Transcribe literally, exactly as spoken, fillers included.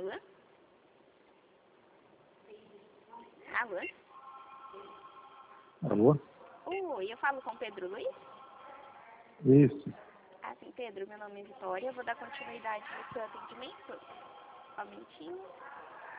Alô? Alô? Alô? Oi, eu falo com o Pedro Luiz? Isso. Ah, sim, Pedro, meu nome é Vitória, eu vou dar continuidade no seu atendimento. Só um minutinho.